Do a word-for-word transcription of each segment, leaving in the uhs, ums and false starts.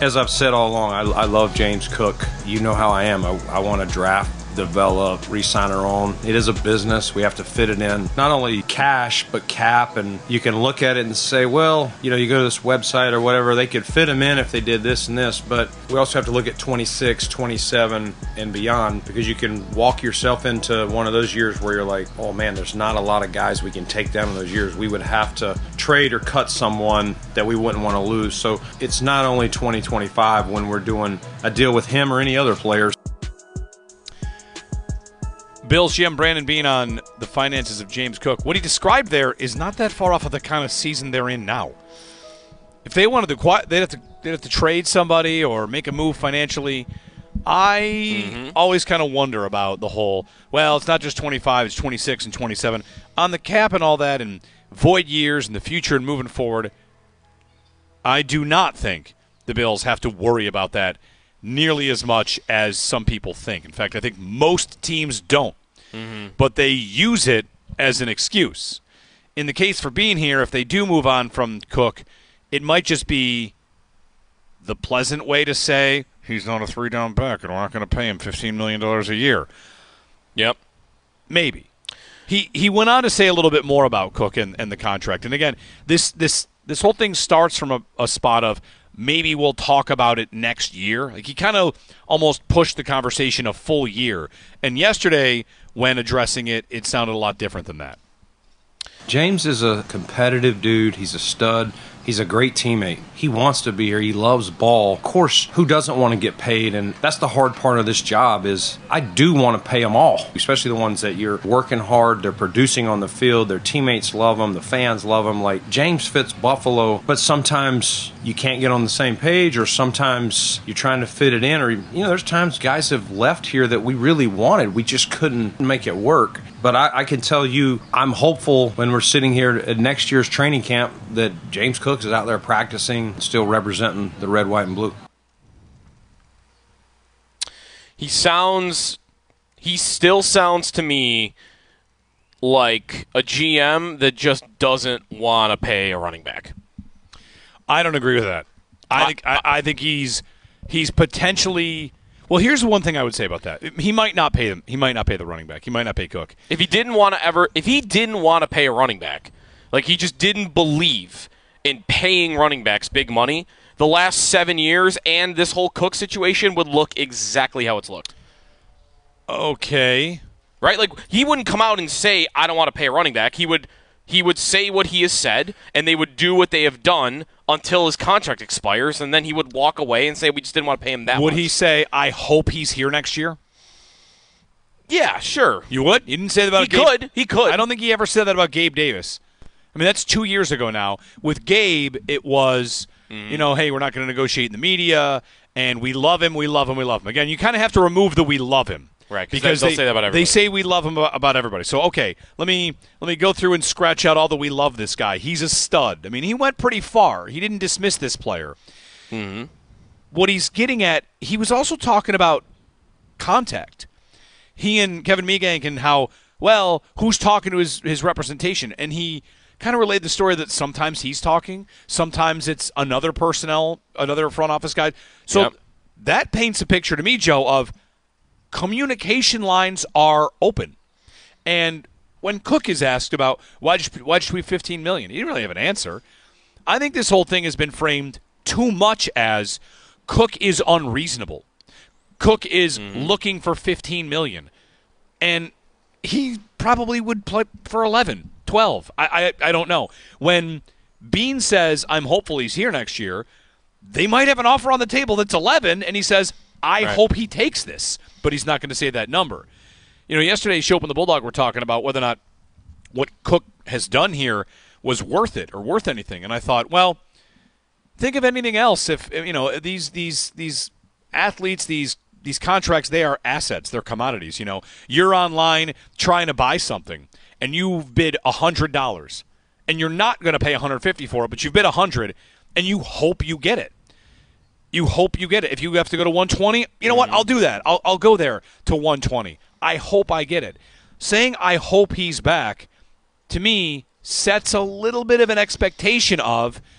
As I've said all along, I, I love James Cook. You know how I am. I, I want to draft, develop, re-sign our own. It is a business. We have to fit it in, not only cash, but cap. And you can look at it and say, well, you know, you go to this website or whatever, they could fit them in if they did this and this. But we also have to look at twenty-six, twenty-seven, and beyond, because you can walk yourself into one of those years where you're like, oh man, there's not a lot of guys we can take down in those years. We would have to trade or cut someone that we wouldn't want to lose. So it's not only twenty twenty-five when we're doing a deal with him or any other players. Bills G M Brandon Beane on the finances of James Cook. What he described there is not that far off of the kind of season they're in now. If they wanted to, they'd have to, they'd have to trade somebody or make a move financially. I mm-hmm. always kind of wonder about the whole, well, it's not just twenty-five, it's twenty-six and twenty-seven. On the cap and all that and void years and the future and moving forward, I do not think the Bills have to worry about that nearly as much as some people think. In fact, I think most teams don't. Mm-hmm. But they use it as an excuse. In the case for Beane here, if they do move on from Cook, it might just be the pleasant way to say, he's not a three-down back, and we're not going to pay him fifteen million dollars a year. Yep. Maybe. He he went on to say a little bit more about Cook and, and the contract. And again, this this this whole thing starts from a, a spot of, maybe we'll talk about it next year. Like he kind of almost pushed the conversation a full year. And yesterday, when addressing it, it sounded a lot different than that. James is a competitive dude. He's a stud. He's a great teammate. He wants to be here. He loves ball. Of course, who doesn't want to get paid? And that's the hard part of this job is I do want to pay them all, especially the ones that you're working hard, they're producing on the field, their teammates love them, the fans love them. Like James fits Buffalo, but sometimes you can't get on the same page or sometimes you're trying to fit it in. Or, you know, there's times guys have left here that we really wanted. We just couldn't make it work. But I, I can tell you, I'm hopeful when we're sitting here at next year's training camp that James Cook is out there practicing, still representing the red, white, and blue. He sounds, he still sounds to me like a G M that just doesn't want to pay a running back. I don't agree with that. I, I think I, I think he's he's potentially. Well, here's one thing I would say about that. He might not pay them. He might not pay the running back. He might not pay Cook. If he didn't want to ever, if he didn't want to pay a running back, like he just didn't believe in paying running backs big money, the last seven years and this whole Cook situation would look exactly how it's looked. Okay. Right? Like he wouldn't come out and say, I don't want to pay a running back. He would he would say what he has said, and they would do what they have done until his contract expires, and then he would walk away and say, we just didn't want to pay him that Would much. he say, I hope he's here next year? Yeah, sure. You would? You didn't say that about he Gabe? could. He could. I don't think he ever said that about Gabe Davis. I mean, that's two years ago now. With Gabe, it was, mm. you know, hey, we're not going to negotiate in the media, and we love him, we love him, we love him. Again, you kind of have to remove the we love him. Right, because they'll they, say that about everybody. They say we love him about everybody. So, okay, let me let me go through and scratch out all the we love this guy. He's a stud. I mean, he went pretty far. He didn't dismiss this player. Mm-hmm. What he's getting at, he was also talking about contact. He and Kevin Meegank and how, well, who's talking to his, his representation. And he kind of relayed the story that sometimes he's talking, sometimes it's another personnel, another front office guy. So yep. that paints a picture to me, Joe, of communication lines are open. And when Cook is asked about why'd you, why'd you tweet fifteen million dollars, he didn't really have an answer. I think this whole thing has been framed too much as Cook is unreasonable. Cook is mm-hmm. looking for fifteen million dollars. And he probably would play for eleven, twelve. I, I, I don't know. When Beane says, I'm hopeful he's here next year, they might have an offer on the table that's eleven, and he says, I right. hope he takes this, but he's not going to say that number. You know, yesterday, Shope and the Bulldog were talking about whether or not what Cook has done here was worth it or worth anything. And I thought, well, think of anything else. If, you know, these these these athletes, these these contracts, they are assets. They're commodities. You know, you're online trying to buy something, and you've bid one hundred dollars, and you're not going to pay one hundred fifty dollars for it, but you bid one hundred dollars, and you hope you get it. You hope you get it. If you have to go to one twenty, you know what? I'll do that. I'll I'll go there to one twenty. I hope I get it. Saying I hope he's back, to me, sets a little bit of an expectation of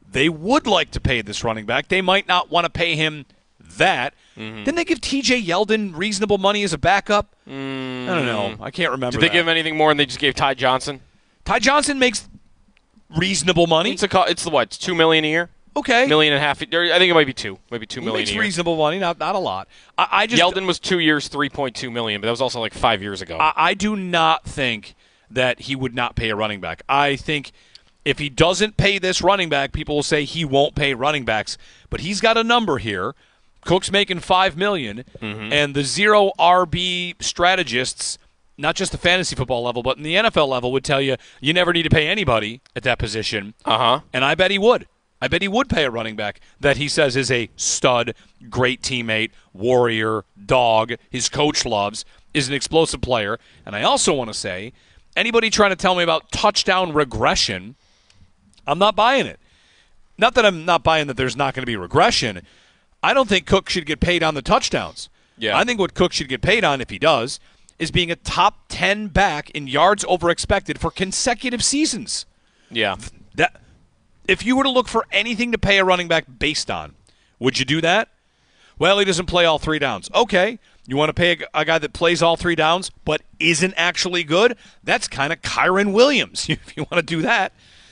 they would like to pay this running back. They might not want to pay him that. Mm-hmm. Didn't they give T J Yeldon reasonable money as a backup? Mm. I don't know. I can't remember. Did they that. give him anything more than they just gave Ty Johnson? Ty Johnson makes reasonable money. It's a it's the what? It's two million a year. Okay, million and a half. I think it might be two, maybe two he million makes a year. reasonable money, not not a lot. I, I just Yeldon was two years, three point two million, but that was also like five years ago. I, I do not think that he would not pay a running back. I think if he doesn't pay this running back, people will say he won't pay running backs. But he's got a number here. Cook's making five million, mm-hmm. and the zero R B strategists, not just the fantasy football level, but in the N F L level, would tell you you never need to pay anybody at that position. Uh huh. And I bet he would. I bet he would pay a running back that he says is a stud, great teammate, warrior, dog, his coach loves, is an explosive player. And I also want to say, anybody trying to tell me about touchdown regression, I'm not buying it. Not that I'm not buying that there's not going to be regression. I don't think Cook should get paid on the touchdowns. Yeah. I think what Cook should get paid on, if he does, is being a top ten back in yards over expected for consecutive seasons. Yeah. That if you were to look for anything to pay a running back based on, would you do that? Well, he doesn't play all three downs. Okay. You want to pay a, a guy that plays all three downs but isn't actually good? That's kind of Kyron Williams, if you want to do that.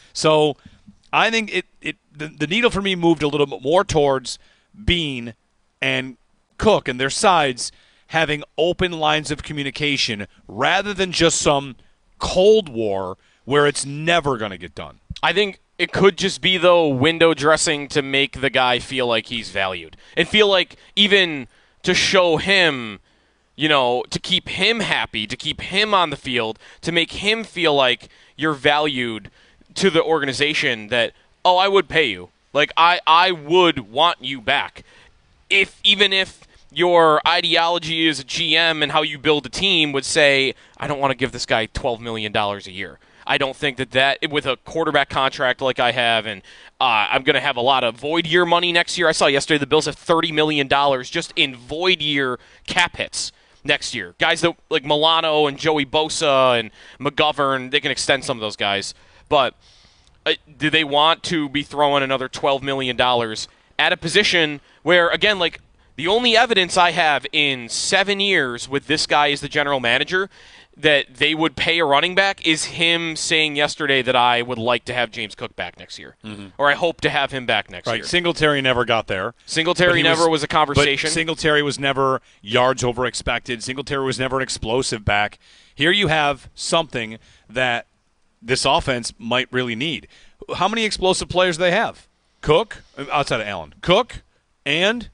So I think it, it the, the needle for me moved a little bit more towards Bean and Cook and their sides having open lines of communication rather than just some Cold War where it's never going to get done. I think it could just be, though, window dressing to make the guy feel like he's valued. And feel like even to show him, you know, to keep him happy, to keep him on the field, to make him feel like you're valued to the organization that, oh, I would pay you. Like, I, I would want you back. If even if your ideology as a G M and how you build a team would say, I don't want to give this guy twelve million dollars a year. I don't think that that, with a quarterback contract like I have, and uh, I'm going to have a lot of void year money next year. I saw yesterday the Bills have thirty million dollars just in void year cap hits next year. Guys that like Milano and Joey Bosa and McGovern, they can extend some of those guys. But uh, do they want to be throwing another twelve million dollars at a position where, again, like the only evidence I have in seven years with this guy as the general manager that they would pay a running back is him saying yesterday that I would like to have James Cook back next year. Mm-hmm. Or I hope to have him back next right. year. Singletary never got there. Singletary never was, was a conversation. But Singletary was never yards over expected. Singletary was never an explosive back. Here you have something that this offense might really need. How many explosive players do they have? Cook, outside of Allen. Cook and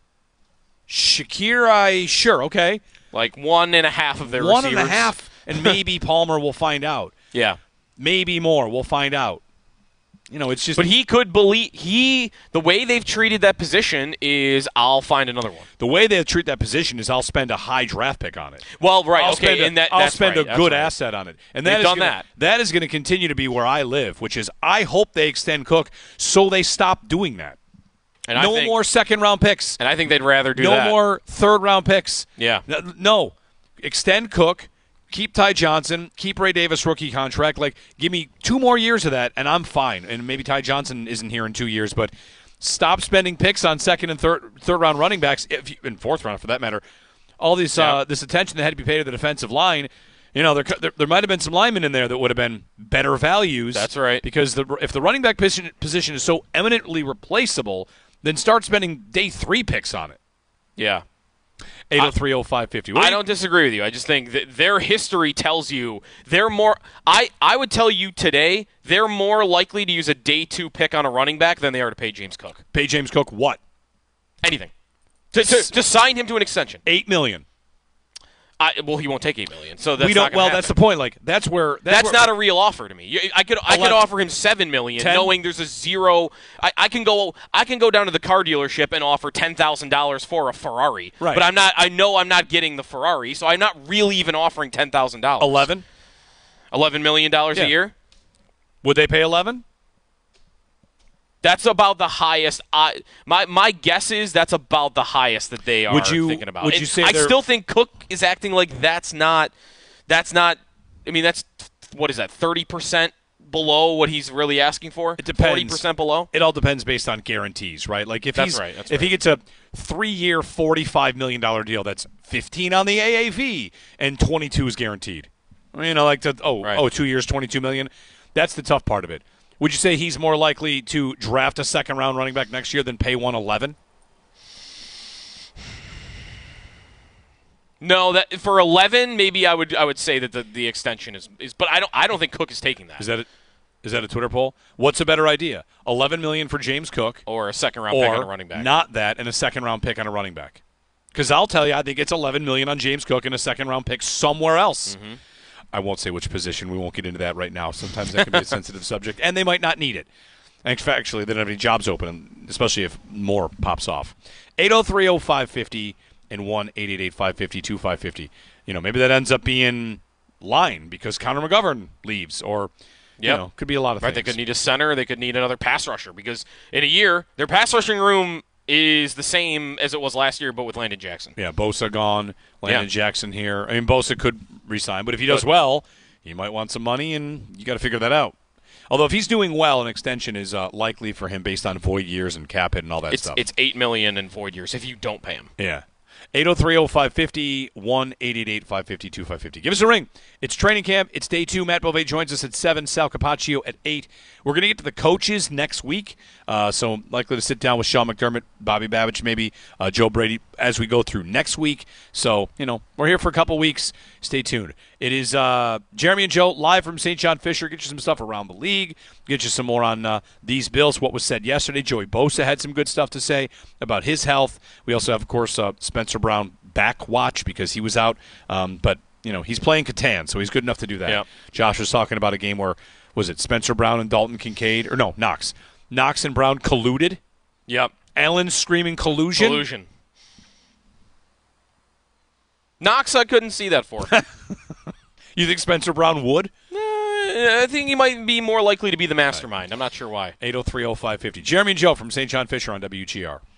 Shakir, I sure, okay. Like one and a half of their one receivers. One and a half. And maybe Palmer will find out. Yeah. Maybe more. We'll find out. You know, it's just. But he could believe he. The way they've treated that position is, I'll find another one. The way they treat that position is, I'll spend a high draft pick on it. Well, right. I'll okay, spend a, and that, I'll that's spend right, a good right. asset on it, and that They've is done gonna, that. That is going to continue to be where I live, which is I hope they extend Cook so they stop doing that. And no I think, more second round picks. And I think they'd rather do no that. No more third round picks. Yeah. No. Extend Cook. Keep Ty Johnson. Keep Ray Davis rookie contract. Like, give me two more years of that, and I'm fine. And maybe Ty Johnson isn't here in two years, but stop spending picks on second and third third round running backs, if you, and fourth round for that matter. All this yeah. uh, this attention that had to be paid to the defensive line. You know, there, there there might have been some linemen in there that would have been better values. That's right. Because the, if the running back position, position is so eminently replaceable, then start spending day three picks on it. Yeah. eight oh three oh five fifty. I don't disagree with you. I just think that their history tells you they're more I, I would tell you today they're more likely to use a day two pick on a running back than they are to pay James Cook. Pay James Cook what? Anything. To, to, to sign him to an extension. Eight million. I, well, he won't take eight million. So that's we don't. Not well, happen. that's the point. Like that's where that's, that's where, not a real offer to me. I could I could offer him seven million, ten knowing there's a zero. I, I can go I can go down to the car dealership and offer ten thousand dollars for a Ferrari. Right. But I'm not. I know I'm not getting the Ferrari, so I'm not really even offering ten thousand dollars. Eleven. Eleven million dollars yeah. a year. Would they pay eleven? That's about the highest. I my my guess is that's about the highest that they are would you, thinking about. Would you and say I still think Cook is acting like that's not. That's not. I mean, that's what is that? Thirty percent below what he's really asking for? It depends. forty percent below? It all depends based on guarantees, right? Like if That's he's right, that's if he right. gets a three-year, forty-five million dollars deal, that's fifteen on the A A V and twenty-two is guaranteed. You know, like to, oh, Right. oh, two years, twenty-two million dollars. That's the tough part of it. Would you say he's more likely to draft a second-round running back next year than pay one eleven? No, that for eleven, maybe I would I would say that the, the extension is, is but I don't I don't think Cook is taking that. Is that a, is that a Twitter poll? What's a better idea? eleven million dollars for James Cook, or a second round pick or on a running back. not that and a second-round pick on a running back? Because I'll tell you, I think it's eleven million dollars on James Cook and a second-round pick somewhere else. Mm-hmm. I won't say which position. We won't get into that right now. Sometimes that can be a sensitive subject, and they might not need it. In fact, actually, they don't have any jobs open, especially if more pops off. eight oh three oh five five oh and one eight eight eight five five oh two five five oh. You know, maybe that ends up being line because Connor McGovern leaves, or you Yep. know, could be a lot of Right, things. they could need a center. They could need another pass rusher because in a year, their pass rushing room is the same as it was last year, but with Landon Jackson. Yeah, Bosa gone, Landon Yeah. Jackson here. I mean, Bosa could resign, but if he does well, he might want some money, and you got to figure that out. Although if he's doing well, an extension is uh, likely for him based on void years and cap hit and all that It's stuff. it's eight million in void years if you don't pay him. Yeah. eight oh three oh five five oh, one eight eight eight five five oh two five five oh. Give us a ring. It's training camp. It's day two. Matt Bove joins us at seven. Sal Capaccio at eight. We're going to get to the coaches next week. Uh, so likely to sit down with Sean McDermott, Bobby Babich, maybe uh, Joe Brady as we go through next week. So, you know, we're here for a couple weeks. Stay tuned. It is uh, Jeremy and Joe live from Saint John Fisher. Get you some stuff around the league. Get you some more on uh, these Bills, what was said yesterday. Joey Bosa had some good stuff to say about his health. We also have, of course, uh, Spencer Brown back watch because he was out. Um, but, you know, he's playing Catan, so he's good enough to do that. Yep. Josh was talking about a game where, was it Spencer Brown and Dalton Kincaid? Or no, Knox. Knox and Brown colluded. Yep. Allen screaming collusion. Collusion. Knox, I couldn't see that for. You think Spencer Brown would? Uh, I think he might be more likely to be the mastermind. I'm not sure why. eight oh three oh five five oh. Jeremy and Joe from Saint John Fisher on W G R.